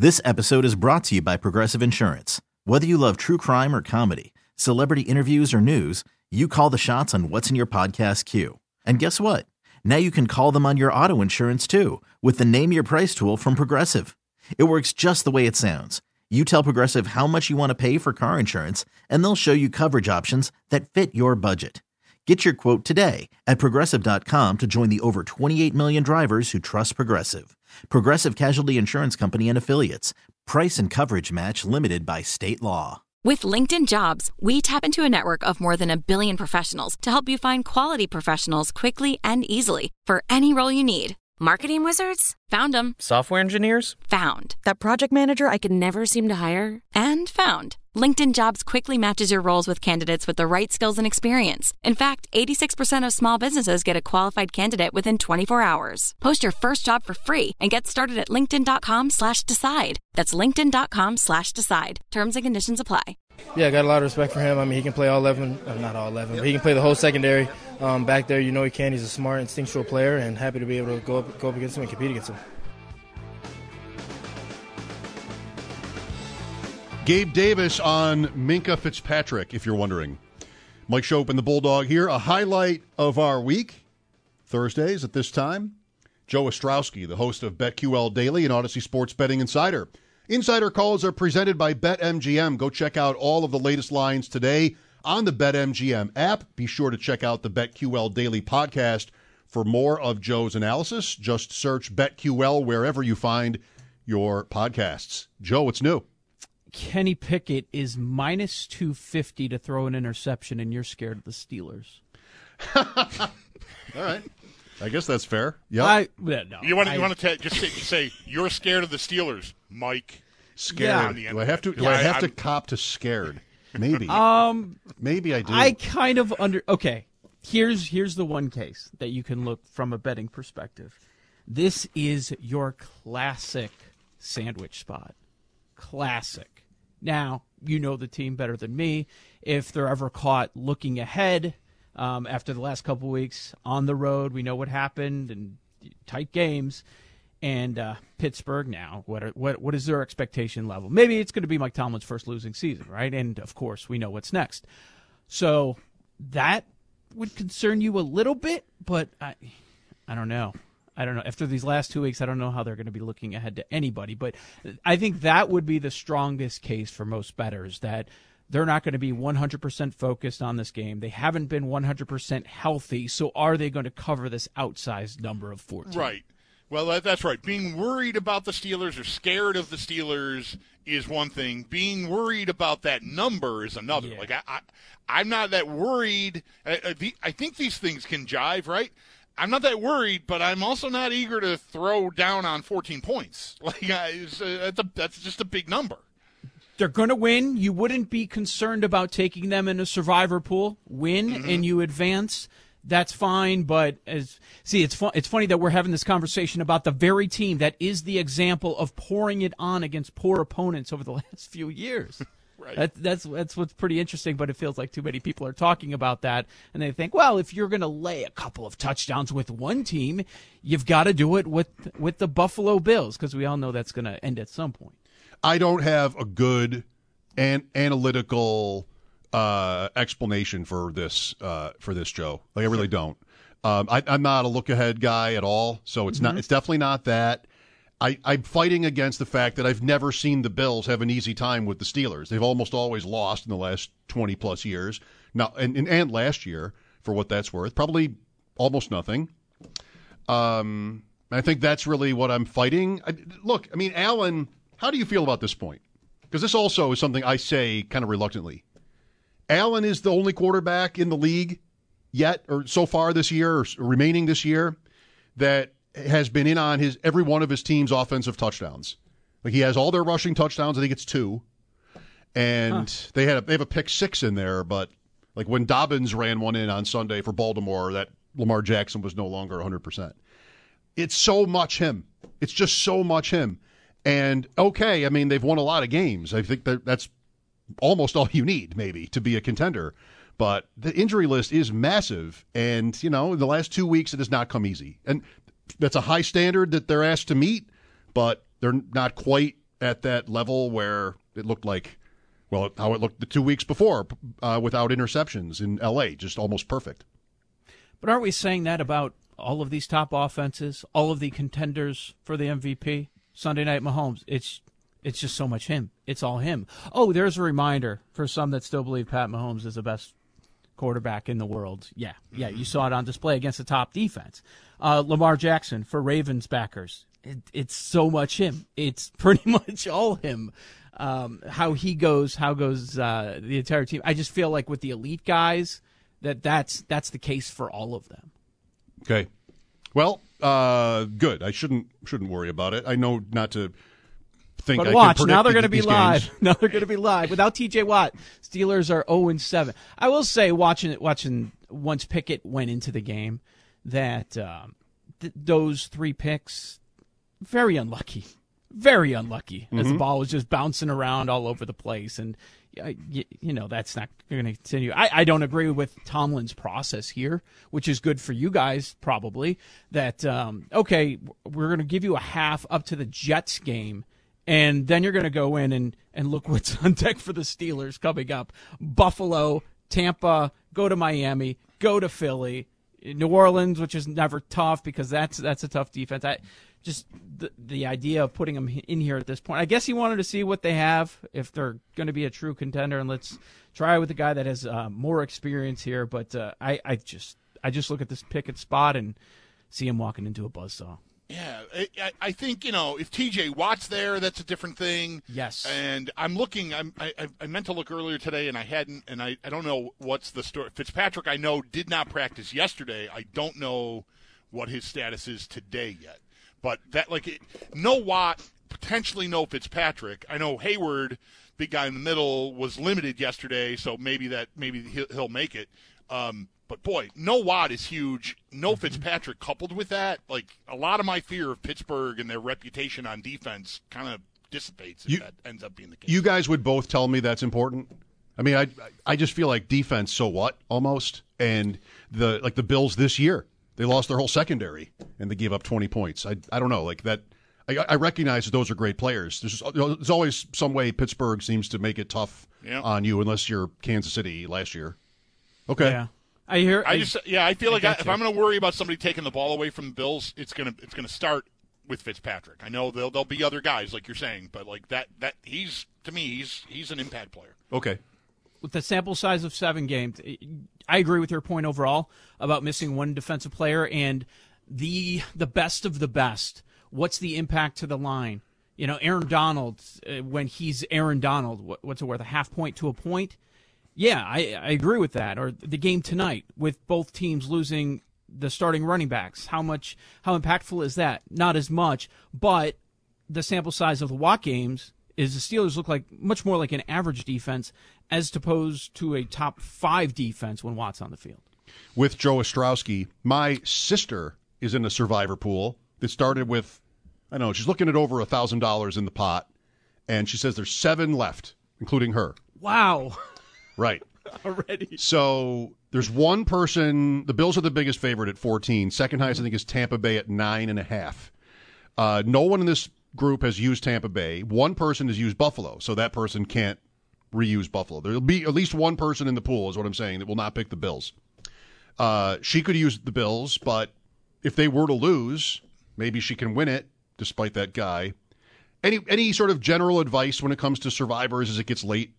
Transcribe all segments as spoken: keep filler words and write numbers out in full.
This episode is brought to you by Progressive Insurance. Whether you love true crime or comedy, celebrity interviews or news, you call the shots on what's in your podcast queue. And guess what? Now you can call them on your auto insurance too with the Name Your Price tool from Progressive. It works just the way it sounds. You tell Progressive how much you want to pay for car insurance, and they'll show you coverage options that fit your budget. Get your quote today at Progressive dot com to join the over twenty-eight million drivers who trust Progressive. Progressive Casualty Insurance Company and Affiliates. Price and coverage match limited by state law. With LinkedIn Jobs, we tap into a network of more than a billion professionals to help you find quality professionals quickly and easily for any role you need. Marketing wizards? Found them. Software engineers? Found. That project manager I could never seem to hire? And found. LinkedIn Jobs quickly matches your roles with candidates with the right skills and experience. In fact, eighty-six percent of small businesses get a qualified candidate within twenty-four hours. Post your first job for free and get started at linkedin.com slash decide. That's linkedin.com slash decide. Terms and conditions apply. Yeah, I got a lot of respect for him. I mean, he can play all eleven, uh, not all eleven, but he can play the whole secondary. Um, back there, you know he can. He's a smart, instinctual player, and happy to be able to go up, go up against him and compete against him. Gabe Davis on Minkah Fitzpatrick, if you're wondering. Mike Schopp and the Bulldog here. A highlight of our week, Thursdays at this time. Joe Ostrowski, the host of BetQL Daily and Odyssey Sports Betting Insider. Insider calls are presented by BetMGM. Go check out all of the latest lines today on the BetMGM app. Be sure to check out the BetQL Daily podcast for more of Joe's analysis. Just search BetQL wherever you find your podcasts. Joe, what's new? Kenny Pickett is minus two fifty to throw an interception, and you're scared of the Steelers. All right. I guess that's fair. Yeah. I, no, you want to I, you want to just say, say you're scared of the Steelers, Mike. Scared. Yeah. Do I have to? Do Yeah, I have I, to I'm, cop to scared? Maybe. Um, Maybe I do. I kind of under. Okay, here's here's the one case that you can look from a betting perspective. This is your classic sandwich spot. Classic. Now, you know the team better than me. If they're ever caught looking ahead um, after the last couple weeks on the road, we know what happened and tight games. And uh, Pittsburgh now, what, are, what what is their expectation level? Maybe it's going to be Mike Tomlin's first losing season, right? And, of course, we know what's next. So that would concern you a little bit, but I, I don't know. I don't know. After these last two weeks, I don't know how they're going to be looking ahead to anybody. But I think that would be the strongest case for most bettors, that they're not going to be one hundred percent focused on this game. They haven't been one hundred percent healthy, so are they going to cover this outsized number of fourteen? Right. Well, that, that's right. Being worried about the Steelers or scared of the Steelers is one thing. Being worried about that number is another. Yeah. Like I, I, I'm not that worried. I, I, the, I think these things can jive, right? I'm not that worried, but I'm also not eager to throw down on fourteen points. Like I, it's, uh, that's, a, that's just a big number. They're going to win. You wouldn't be concerned about taking them in a survivor pool. Win mm-hmm. and you advance. That's fine, but as see, it's fun, it's funny that we're having this conversation about the very team that is the example of pouring it on against poor opponents over the last few years. Right. That, that's that's what's pretty interesting, but it feels like too many people are talking about that, and they think, well, if you're going to lay a couple of touchdowns with one team, you've got to do it with with the Buffalo Bills, because we all know that's going to end at some point. I don't have a good and analytical uh, explanation for this uh, for this, Joe. Like I really don't. Um, I, I'm not a look ahead guy at all, so it's mm-hmm. not. It's definitely not that. I, I'm fighting against the fact that I've never seen the Bills have an easy time with the Steelers. They've almost always lost in the last twenty plus years. Now, and, and, and last year, for what that's worth, probably almost nothing. Um, I think that's really what I'm fighting. I, look, I mean, Allen, how do you feel about this point? Because this also is something I say kind of reluctantly. Allen is the only quarterback in the league yet, or so far this year, or remaining this year, that has been in on his every one of his team's offensive touchdowns. Like he has all their rushing touchdowns. I think it's two, and huh. they had a, they have a pick six in there. But like when Dobbins ran one in on Sunday for Baltimore, that Lamar Jackson was no longer one hundred percent. It's so much him. It's just so much him. And okay, I mean they've won a lot of games. I think that that's almost all you need maybe to be a contender. But the injury list is massive, and you know in the last two weeks it has not come easy. And that's a high standard that they're asked to meet, but they're not quite at that level where it looked like, well, how it looked the two weeks before uh, without interceptions in L A, just almost perfect. But aren't we saying that about all of these top offenses, all of the contenders for the M V P? Sunday Night Mahomes, it's it's just so much him. It's all him. Oh, there's a reminder for some that still believe Pat Mahomes is the best quarterback in the world. Yeah, yeah, you saw it on display against the top defense. Uh, Lamar Jackson for Ravens backers. It, it's so much him. It's pretty much all him. Um, how he goes, how goes uh, the entire team. I just feel like with the elite guys, that that's that's the case for all of them. Okay, well, uh, good. I shouldn't shouldn't worry about it. I know not to think. But I watch, can now they're going to be live. Now they're going to be live without T J Watt. Steelers are zero and seven. I will say, watching it, watching once Pickett went into the game, that um, th- those three picks, very unlucky, very unlucky. Mm-hmm. As the ball was just bouncing around all over the place, and uh, you, you know that's not going to continue. I, I don't agree with Tomlin's process here, which is good for you guys probably. That um, okay, we're going to give you a half up to the Jets game. And then you're going to go in and, and look what's on deck for the Steelers coming up. Buffalo, Tampa, go to Miami, go to Philly, New Orleans, which is never tough because that's that's a tough defense. I just the, the idea of putting them in here at this point. I guess he wanted to see what they have, if they're going to be a true contender, and let's try with the guy that has uh, more experience here. But uh, I, I just I just look at this Pickett spot and see him walking into a buzzsaw. Yeah, I, I think, you know, if T J Watt's there, that's a different thing. Yes. And I'm looking, I'm, I, I meant to look earlier today, and I hadn't, and I, I don't know what's the story. Fitzpatrick, I know, did not practice yesterday. I don't know what his status is today yet. But that, like, it, no Watt, potentially no Fitzpatrick. I know Hayward, big guy in the middle, was limited yesterday, so maybe that, maybe he'll, he'll make it. Um, But, boy, no Watt is huge. No Fitzpatrick coupled with that. Like, a lot of my fear of Pittsburgh and their reputation on defense kind of dissipates if you, that ends up being the case. You guys would both tell me that's important? I mean, I I just feel like defense, so what, almost? And, the like, the Bills this year, they lost their whole secondary, and they gave up twenty points. I I don't know. Like, that, I, I recognize that those are great players. There's, just, there's always some way Pittsburgh seems to make it tough yeah. on you, unless you're Kansas City last year. Okay. Yeah. I hear. I, I just, yeah, I feel I like I, if you. I'm going to worry about somebody taking the ball away from the Bills, it's going to it's going to start with Fitzpatrick. I know there'll there'll be other guys like you're saying, but like that that he's to me he's he's an impact player. Okay. With the sample size of seven games, I agree with your point overall about missing one defensive player and the the best of the best. What's the impact to the line? You know, Aaron Donald uh, when he's Aaron Donald, what, what's it worth? A half point to a point. Yeah, I, I agree with that. Or the game tonight with both teams losing the starting running backs. How much? How impactful is that? Not as much, but the sample size of the Watt games is the Steelers look like much more like an average defense as opposed to a top five defense when Watt's on the field. With Joe Ostrowski, my sister is in a survivor pool that started with, I don't know, she's looking at over one thousand dollars in the pot, and she says there's seven left, including her. Wow. Right. Already. So there's one person, the Bills are the biggest favorite at fourteen. Second highest, I think, is Tampa Bay at nine and a half. Uh, no one in this group has used Tampa Bay. One person has used Buffalo, so that person can't reuse Buffalo. There'll be at least one person in the pool, is what I'm saying, that will not pick the Bills. Uh, she could use the Bills, but if they were to lose, maybe she can win it, despite that guy. Any any sort of general advice when it comes to survivors as it gets late?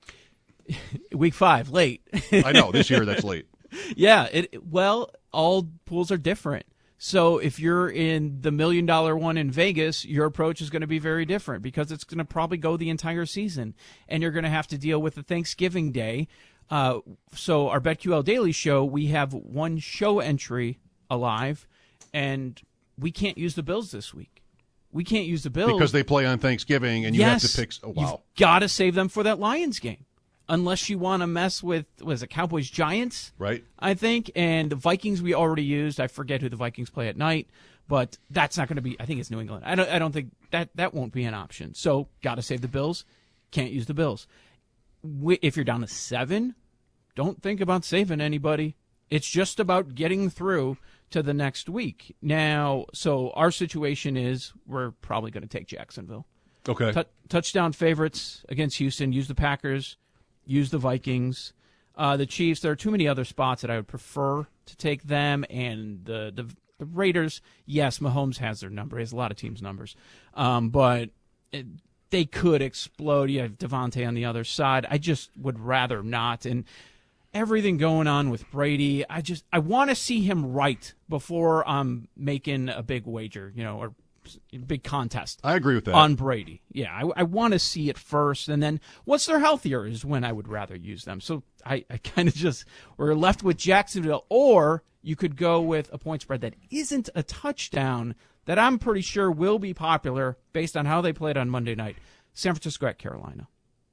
Week five, late. I know, this year that's late. Yeah, it well, all pools are different. So if you're in the million dollar one in Vegas, your approach is going to be very different because it's going to probably go the entire season, and you're going to have to deal with the Thanksgiving day. Uh, so our BetQL Daily Show, we have one show entry alive, and we can't use the Bills this week. We can't use the Bills because they play on Thanksgiving, and you yes, have to pick. Oh, wow, you've got to save them for that Lions game. Unless you want to mess with, was it Cowboys Giants? Right. I think. And the Vikings we already used. I forget who the Vikings play at night, but that's not going to be, I think it's New England. I don't I don't think that, that won't be an option. So, got to save the Bills. Can't use the Bills. If you're down to seven, don't think about saving anybody. It's just about getting through to the next week. Now, so our situation is we're probably going to take Jacksonville. Okay. T- touchdown favorites against Houston. Use the Packers. Use the Vikings. Uh, the Chiefs. There are too many other spots that I would prefer to take them. And the the, the Raiders, yes, Mahomes has their number. He has a lot of teams' numbers. Um, but it, they could explode. You have Devontae on the other side. I just would rather not. And everything going on with Brady, I just I want to see him right before I'm making a big wager, you know, or big contest. I agree with that. On Brady. Yeah, I, I want to see it first, and then once they're healthier is when I would rather use them. So I, I kind of just, we're left with Jacksonville, or you could go with a point spread that isn't a touchdown that I'm pretty sure will be popular based on how they played on Monday night. San Francisco at Carolina.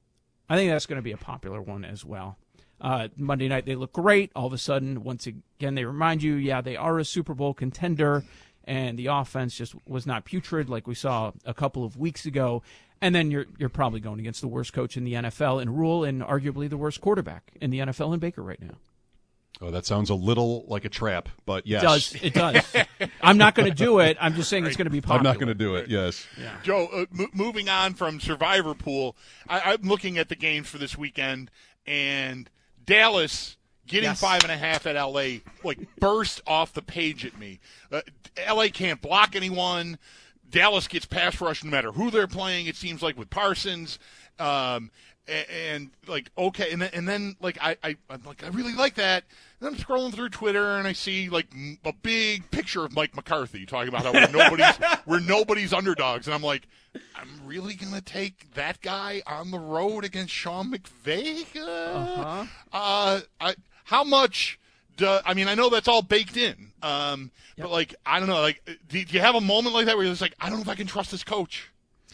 I think that's going to be a popular one as well. Uh, Monday night, they look great. All of a sudden, once again, they remind you, yeah, they are a Super Bowl contender, and the offense just was not putrid like we saw a couple of weeks ago. And then you're you're probably going against the worst coach in the N F L in Rule and arguably the worst quarterback in the N F L in Baker right now. Oh, that sounds a little like a trap, but yes. It does. It does. I'm not going to do it. I'm just saying it's going to be popular. I'm not going to do it, yes. Yeah. Joe, uh, m- moving on from Survivor Pool, I- I'm looking at the games for this weekend, and Dallas getting Yes. five and a half at L A like burst off the page at me. Uh, L A can't block anyone. Dallas gets pass rush no matter who they're playing, it seems like, with Parsons. Um, and, and like, okay, and then, and then like I, I, I'm like, I really like that. And I'm scrolling through Twitter and I see like a big picture of Mike McCarthy talking about how we're nobody's, we're nobody's underdogs, and I'm like, I'm really gonna take that guy on the road against Sean McVay? Uh, Uh-huh. uh I, how much? Do, I mean, I know that's all baked in, um, Yep. but like, I don't know. Like, do, do you have a moment like that where you're just like, I don't know if I can trust this coach?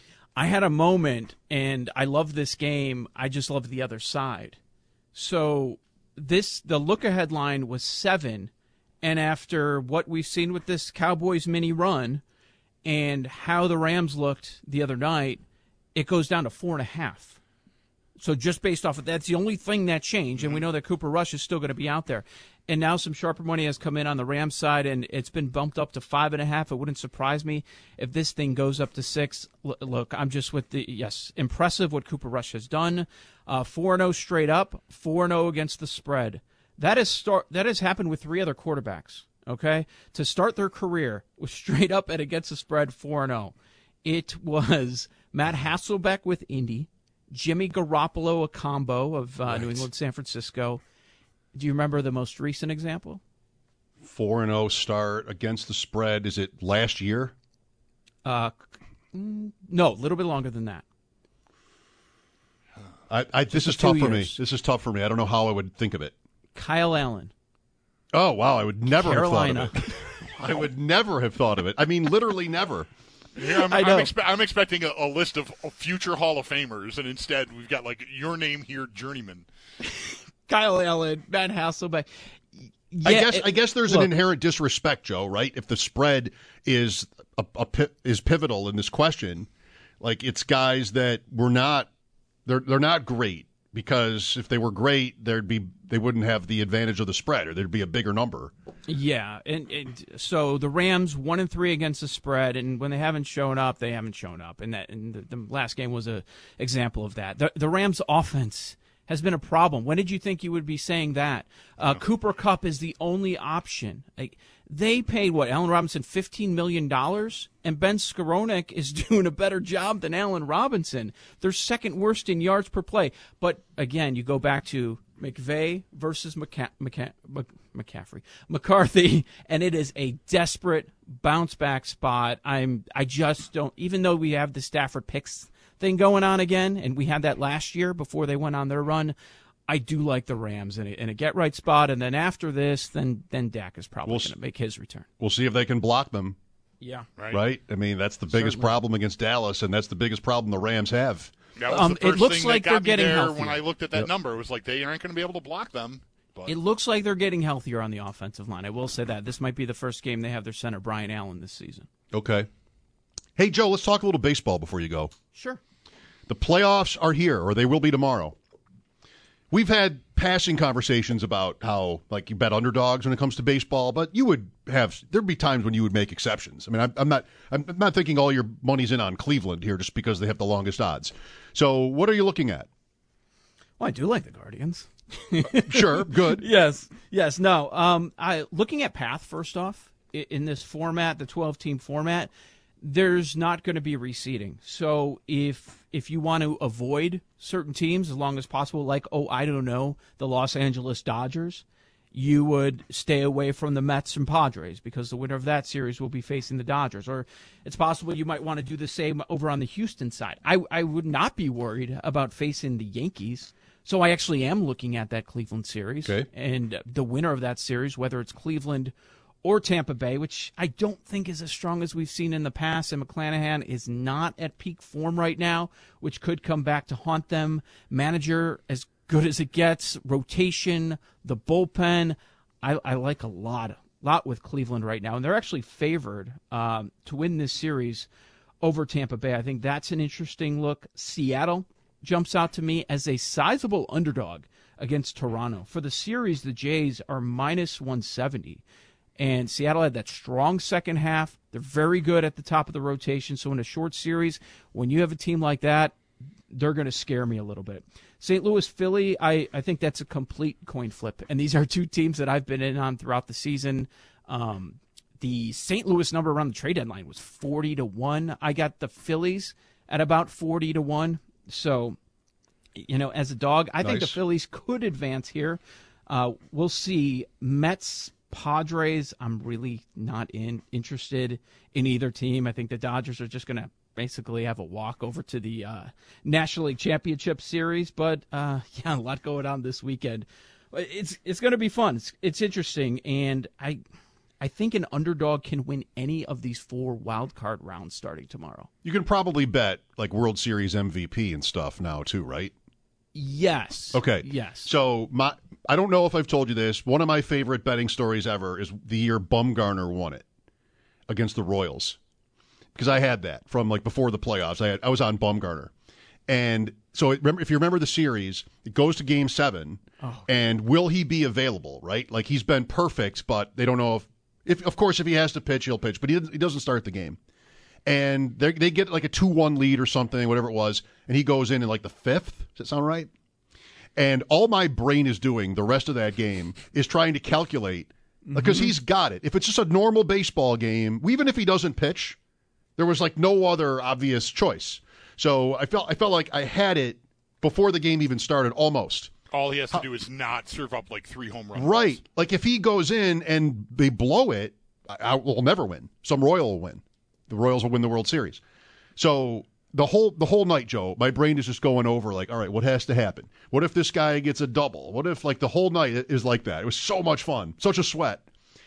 I had a moment, and I love this game. I just love the other side. So this the look-ahead line was seven, and after what we've seen with this Cowboys mini run and how the Rams looked the other night, it goes down to four and a half. So just based off of that's the only thing that changed, and we know that Cooper Rush is still going to be out there. And now some sharper money has come in on the Rams side, and it's been bumped up to five and a half. It wouldn't surprise me if this thing goes up to six. L- look, I'm just with the yes, impressive what Cooper Rush has done. Uh, four and zero straight up, four and zero against the spread. That is start. That has happened with three other quarterbacks. Okay, to start their career with straight up and against the spread, four and zero. It was Matt Hasselbeck with Indy, Jimmy Garoppolo, a combo of uh, Right. New England, San Francisco. Do you remember the most recent example? four and oh start against the spread. Is it last year? Uh, mm, no, a little bit longer than that. I, I This a is tough few for me. years. This is tough for me. I don't know how I would think of it. Kyle Allen. Oh, wow. I would never Carolina. have thought of it. I would never have thought of it. I mean, literally never. Here I'm, I know. I'm, expe- I'm expecting a, a list of future Hall of Famers, and instead we've got like your name here, journeyman. Kyle Allen, Matt Hasselbeck. Yeah, I guess it- I guess there's look, an inherent disrespect, Joe. Right? If the spread is a, a pi- is pivotal in this question, like it's guys that were not they're they're not great, because if they were great, there'd be they wouldn't have the advantage of the spread, or there'd be a bigger number. Yeah, and, and so the Rams one and three against the spread, and when they haven't shown up, they haven't shown up, and that and the, the last game was a example of that. The, the Rams' offense has been a problem. When did you think you would be saying that? Uh, Cooper Kupp is the only option. Like, they paid, what, Allen Robinson fifteen million dollars? And Ben Skowronek is doing a better job than Allen Robinson. They're second worst in yards per play. But, again, you go back to McVay versus McCa- McCa- Mc- McCaffrey, McCarthy, and it is a desperate bounce-back spot. I'm, I just don't, even though we have the Stafford picks thing going on again, and we had that last year before they went on their run, I do like the Rams in a, in a get-right spot, and then after this, then then Dak is probably We'll going s- to make his return. We'll see if they can block them. Yeah. Right. Right? I mean, that's the biggest Certainly. problem against Dallas, and that's the biggest problem the Rams have. That was Um, the it first looks thing like that got they're me getting there healthier. when I looked at that Yep. number. It was like they aren't going to be able to block them. But It looks like they're getting healthier on the offensive line. I will say that. This might be the first game they have their center, Brian Allen, this season. Okay. Hey, Joe, let's talk a little baseball before you go. Sure. The playoffs are here, or they will be tomorrow. we've had passing conversations about how, like, you bet underdogs when it comes to baseball, but you would have there'd be times when you would make exceptions. I mean, I'm, I'm not I'm not thinking all your money's in on Cleveland here just because they have the longest odds. So, what are you looking at? Well, I do like the Guardians. Sure, good. Yes, yes. No, um, I looking at path first off in, in this format, the twelve-team format. There's not going to be reseeding. So if if you want to avoid certain teams as long as possible, like, oh, I don't know, the Los Angeles Dodgers, you would stay away from the Mets and Padres because the winner of that series will be facing the Dodgers. Or it's possible you might want to do the same over on the Houston side. I, I would not be worried about facing the Yankees. So I actually am looking at that Cleveland series. Okay. And the winner of that series, whether it's Cleveland or Tampa Bay, which I don't think is as strong as we've seen in the past, and McClanahan is not at peak form right now, which could come back to haunt them. Manager as good as it gets, rotation, the bullpen. I, I like a lot, lot with Cleveland right now, and they're actually favored um, to win this series over Tampa Bay. I think that's an interesting look. Seattle jumps out to me as a sizable underdog against Toronto. For the series, the Jays are minus one seventy. And Seattle had that strong second half. They're very good at the top of the rotation. So in a short series, when you have a team like that, they're going to scare me a little bit. Saint Louis, Philly, I, I think that's a complete coin flip. And these are two teams that I've been in on throughout the season. Um, the Saint Louis number around the trade deadline was forty to one. I got the Phillies at about forty to one. So, you know, as a dog, I nice. think the Phillies could advance here. Uh, we'll see. Mets, Padres, I'm really not in interested in either team. I think the Dodgers are just going to basically have a walk over to the uh, National League Championship Series. But, uh, yeah, a lot going on this weekend. It's it's going to be fun. It's, it's interesting. And I I think an underdog can win any of these four wild card rounds starting tomorrow. You can probably bet, like, World Series M V P and stuff now, too, right? Yes. Okay. Yes. So my, I don't know if I've told you this. One of my favorite betting stories ever is the year Bumgarner won it against the Royals, because I had that from like before the playoffs. I had, I was on Bumgarner, and so it, remember if you remember the series, it goes to Game Seven, oh. and will he be available? Right, like he's been perfect, but they don't know if, if of course if he has to pitch, he'll pitch, but he he doesn't start the game. And they they get like a two one lead or something, whatever it was, and he goes in in like the fifth. Does that sound right? And all my brain is doing the rest of that game is trying to calculate, because mm-hmm. he's got it. If it's just a normal baseball game, even if he doesn't pitch, there was like no other obvious choice. So I felt I felt like I had it before the game even started, almost. All he has to do is not serve up like three home runs. Right. Like if he goes in and they blow it, I, I will never win. Some Royal will win. The Royals will win the World Series. So the whole the whole night, Joe, my brain is just going over like, all right, what has to happen? What if this guy gets a double? What if like the whole night is like that? It was so much fun, such a sweat.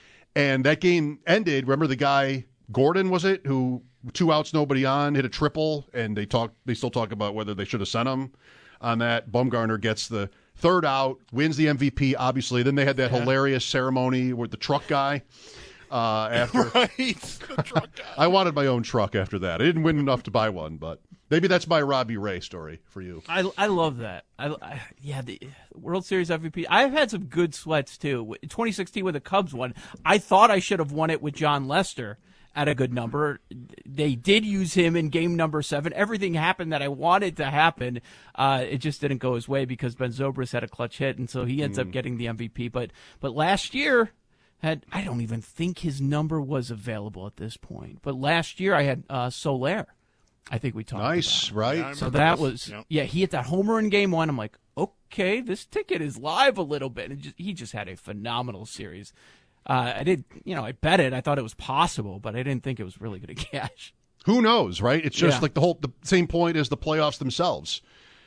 And that game ended. Remember the guy Gordon, was it, who two outs, nobody on, hit a triple, and they talk. They still talk about whether they should have sent him on that. Bumgarner gets the third out, wins the M V P. Obviously, then they had that yeah. hilarious ceremony with the truck guy. Uh, after right, the truck guy. I wanted my own truck after that. I didn't win enough to buy one, but maybe that's my Robbie Ray story for you. I, I love that. I, I yeah, the World Series M V P. I've had some good sweats too. twenty sixteen with the Cubs won. I thought I should have won it with John Lester at a good number. They did use him in game number seven. Everything happened that I wanted to happen. Uh, it just didn't go his way because Ben Zobrist had a clutch hit, and so he ends mm. up getting the M V P. But but last year. Had I don't even think his number was available at this point. But last year I had uh, Soler. I think we talked nice, about. right? Yeah, so that this. was yep. yeah. He hit that homer in game one. I'm like, okay, this ticket is live a little bit. And just, he just had a phenomenal series. Uh, I did, you know, I bet it. I thought it was possible, but I didn't think it was really going to cash. Who knows, right? It's just yeah. like the whole the same point as the playoffs themselves.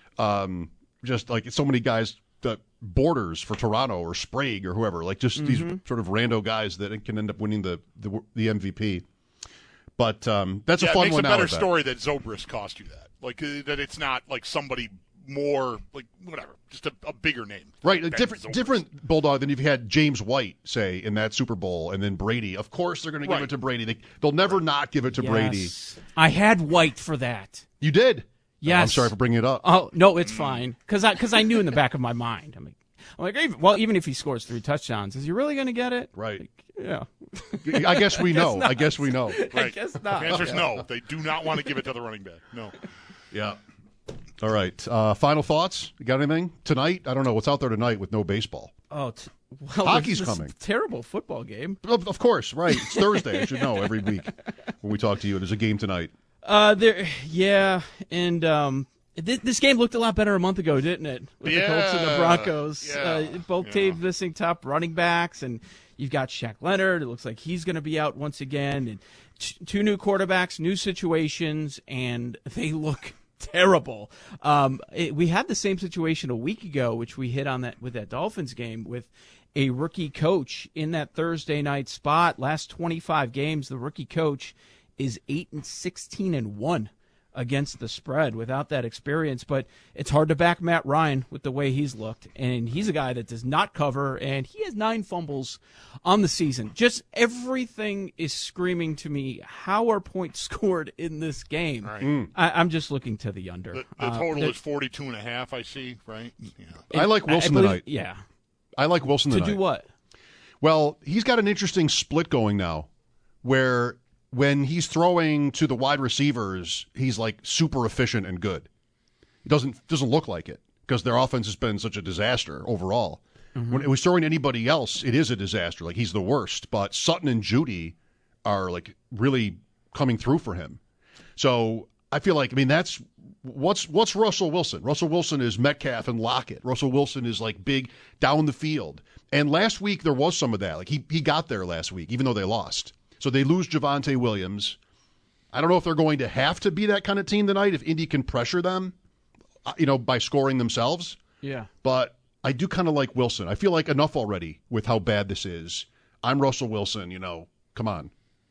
Um, just like so many guys. The Borders for Toronto or Sprague or whoever, like just mm-hmm. these sort of rando guys that can end up winning the the, the M V P. But um, that's yeah, a fun it makes one. a better that. story that Zobrist cost you that, like uh, that it's not like somebody more like whatever, just a, a bigger name, right? Like different, Zobrist. different Bulldog than if you had James White say in that Super Bowl, and then Brady. Of course, they're going to give right. it to Brady. They, they'll never not give it to yes. Brady. I had White for that. You did. Yes. I'm sorry for bringing it up. Oh no, it's fine because I because I knew in the back of my mind. I'm like, I'm like, even, well, even if he scores three touchdowns, is he really going to get it? Right. Like, yeah. I guess we I guess know. not. I guess we know. Right. I guess not. The answer is no. They do not want to give it to the running back. No. Yeah. All right. Uh, final thoughts? You got anything tonight? I don't know what's out there tonight with no baseball. Oh, t- well, Hockey's this coming. Terrible football game. Of, of course, right. It's Thursday. I should know every week when we talk to you. There's a game tonight. Uh, there, yeah, and um, th- this game looked a lot better a month ago, didn't it? With Yeah. the Colts and the Broncos, Yeah. uh, both Yeah. teams missing top running backs, and you've got Shaq Leonard. It looks like he's going to be out once again, and t- two new quarterbacks, new situations, and they look terrible. Um, it, we had the same situation a week ago, which we hit on that with that Dolphins game with a rookie coach in that Thursday night spot. Last twenty-five games, the rookie coach is eight and sixteen and one against the spread without that experience. But it's hard to back Matt Ryan with the way he's looked, and he's a guy that does not cover, and he has nine fumbles on the season. Just everything is screaming to me, how are points scored in this game? Right. Mm. I, I'm just looking to the under. The, the Uh, total the- is forty-two and a half, I see, right? Yeah. I like Wilson I believe- tonight. Yeah. I like Wilson To tonight. do what? Well, he's got an interesting split going now where when he's throwing to the wide receivers, he's like super efficient and good. It doesn't doesn't look like it because their offense has been such a disaster overall. Mm-hmm. When it was throwing to anybody else, it is a disaster. Like he's the worst. But Sutton and Judy are like really coming through for him. So I feel like I mean that's what's what's Russell Wilson. Russell Wilson is Metcalf and Lockett. Russell Wilson is like big down the field. And last week there was some of that. Like he he got there last week, even though they lost. So they lose Javonte Williams. I don't know if they're going to have to be that kind of team tonight if Indy can pressure them, you know, by scoring themselves. Yeah. But I do kind of like Wilson. I feel like enough already with how bad this is. I'm Russell Wilson, you know. Come on.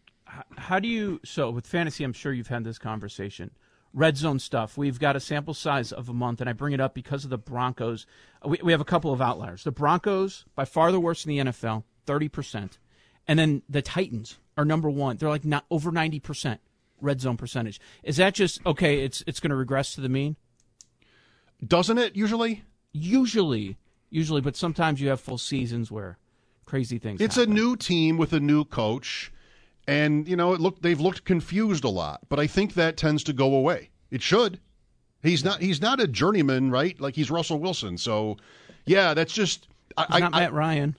How do you – so with fantasy, I'm sure you've had this conversation. Red zone stuff. We've got a sample size of a month, and I bring it up because of the Broncos. We, we have a couple of outliers. The Broncos, by far the worst in the N F L, thirty percent. And then the Titans are number one. They're like not over ninety percent red zone percentage. Is that just, okay, it's it's going to regress to the mean? Doesn't it usually? Usually. Usually, but sometimes you have full seasons where crazy things It's happen. a new team with a new coach. And, you know, it looked they've looked confused a lot, but I think that tends to go away. It should. He's not he's not a journeyman, right? Like he's Russell Wilson. So, yeah, that's just I, It's not I, Matt Ryan.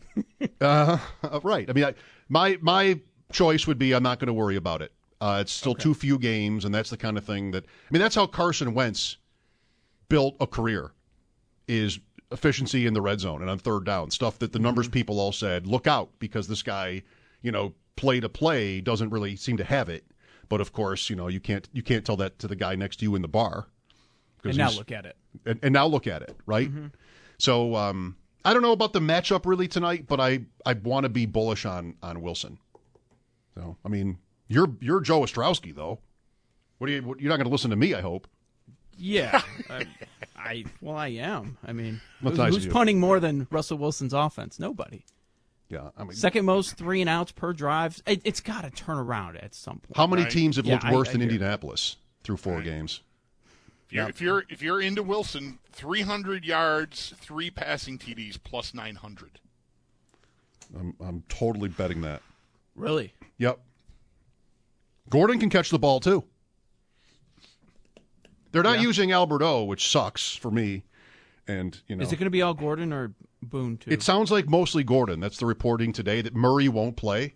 uh, right. I mean, I, my my choice would be I'm not going to worry about it. Uh, it's still Okay. too few games, and that's the kind of thing that I mean. That's how Carson Wentz built a career: is efficiency in the red zone and on third down stuff that the numbers people all said, look out because this guy, you know. Play to play doesn't really seem to have it, but of course, you know you can't you can't tell that to the guy next to you in the bar. And now he's- look at it. and, and now look at it, right? Mm-hmm. So um, I don't know about the matchup really tonight, but I, I want to be bullish on on Wilson. So I mean, you're you're Joe Ostrowski though. What do you? What, you're not going to listen to me, I hope. Yeah, I, I well, I am. I mean, That's who's, nice of who's you. punting more than Russell Wilson's offense? Nobody. Yeah, I mean, Second most three and outs per drive. It, it's got to turn around at some point. how many Right. teams have Yeah, looked I- worse I than hear you. Indianapolis through four Right. games? If you're, if you're if you're into Wilson, three hundred yards, three passing T Ds, plus nine hundred. I'm I'm totally betting that. Really? Yep. Gordon can catch the ball too. They're not Yeah. using Alberto, which sucks for me. And you know, Is it going to be all Gordon or Boone too? it sounds like mostly Gordon. That's the reporting today that Murray won't play.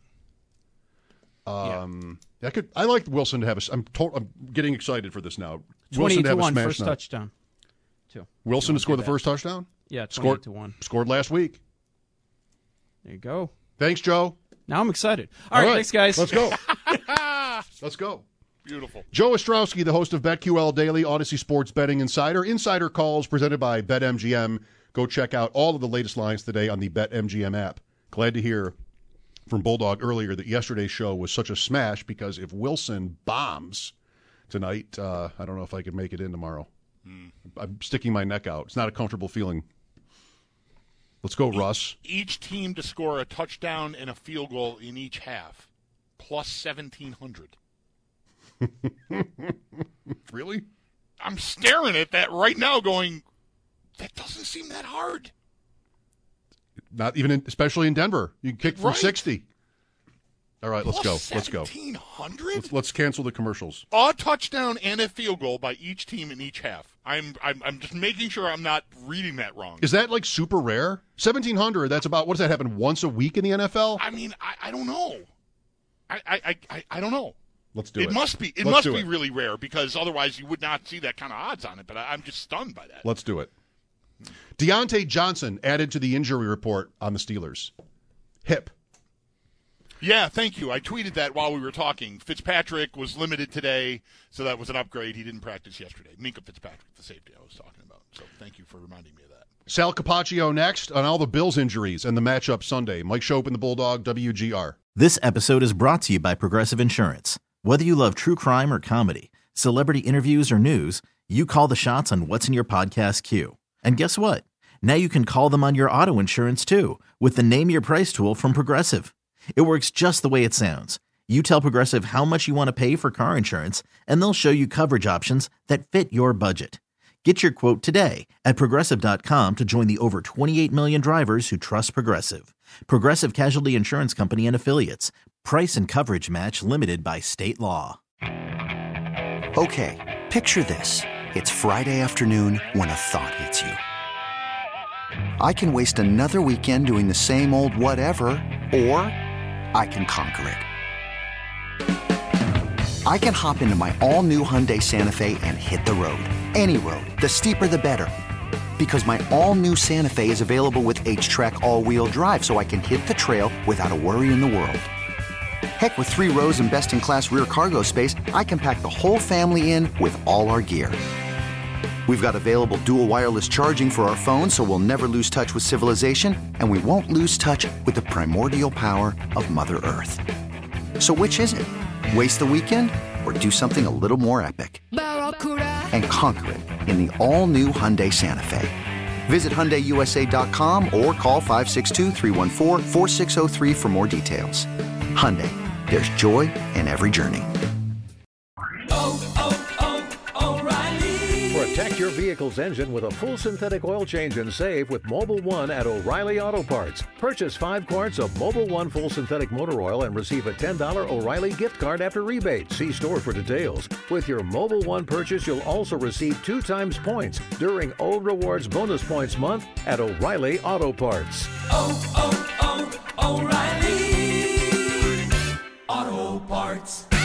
Um, I could. I like Wilson to have a. I'm. To, I'm getting excited for this now. twenty Wilson to to have a one smash first night. touchdown. Two. Wilson to do score the that. first touchdown. Yeah, twenty Scored to one. Scored last week. There you go. Thanks, Joe. Now I'm excited. All right, thanks, guys. Let's go. Let's go. Beautiful. Joe Ostrowski, the host of BetQL Daily, Odyssey Sports Betting Insider. Insider calls presented by BetMGM. Go check out all of the latest lines today on the BetMGM app. Glad to hear from Bulldog earlier that yesterday's show was such a smash because if Wilson bombs tonight, uh, I don't know if I could make it in tomorrow. Hmm. I'm sticking my neck out. It's not a comfortable feeling. Let's go, Russ. Each team to score a touchdown and a field goal in each half, plus seventeen hundred. Really? I'm staring at that right now going, that doesn't seem that hard. Not even, in, especially in Denver. You can kick from Right. sixty. All right, let's Plus go. Let's go. seventeen hundred? Let's, let's cancel the commercials. A touchdown and a field goal by each team in each half. I'm, I'm I'm just making sure I'm not reading that wrong. Is that like super rare? seventeen hundred, that's about, what does that happen, once a week in the N F L? I mean, I, I don't know. I, I, I, I don't know. Let's do It it. must be. It Let's must do be it. really rare because otherwise you would not see that kind of odds on it. But I, I'm just stunned by that. Let's do it. Deontay Johnson added to the injury report on the Steelers. Hip. Yeah, thank you. I tweeted that while we were talking. Fitzpatrick was limited today, so that was an upgrade. He didn't practice yesterday. Minka Fitzpatrick, the safety I was talking about. So thank you for reminding me of that. Sal Capaccio next on all the Bills injuries and the matchup Sunday. Mike Shope and the Bulldog, W G R. This episode is brought to you by Progressive Insurance. Whether you love true crime or comedy, celebrity interviews or news, you call the shots on what's in your podcast queue. And guess what? Now you can call them on your auto insurance too with the Name Your Price tool from Progressive. It works just the way it sounds. You tell Progressive how much you want to pay for car insurance, and they'll show you coverage options that fit your budget. Get your quote today at Progressive dot com to join the over twenty-eight million drivers who trust Progressive. Progressive Casualty Insurance Company and Affiliates. Price and coverage match limited by state law. Okay, picture this. It's Friday afternoon when a thought hits you. I can waste another weekend doing the same old whatever, or I can conquer it. I can hop into my all-new Hyundai Santa Fe and hit the road. Any road. The steeper, the better. Because my all-new Santa Fe is available with H-Track all-wheel drive, so I can hit the trail without a worry in the world. Heck, with three rows and best-in-class rear cargo space, I can pack the whole family in with all our gear. We've got available dual wireless charging for our phones, so we'll never lose touch with civilization, and we won't lose touch with the primordial power of Mother Earth. So which is it? Waste the weekend or do something a little more epic? And conquer it in the all-new Hyundai Santa Fe. Visit Hyundai U S A dot com or call five six two, three one four, four six zero three for more details. Hyundai, there's joy in every journey. Protect your vehicle's engine with a full synthetic oil change and save with Mobil one at O'Reilly Auto Parts. Purchase five quarts of Mobil one full synthetic motor oil and receive a ten dollars O'Reilly gift card after rebate. See store for details. With your Mobil one purchase, you'll also receive two times points during O Rewards Bonus Points Month at O'Reilly Auto Parts. Oh, oh, oh, O'Reilly Auto Parts.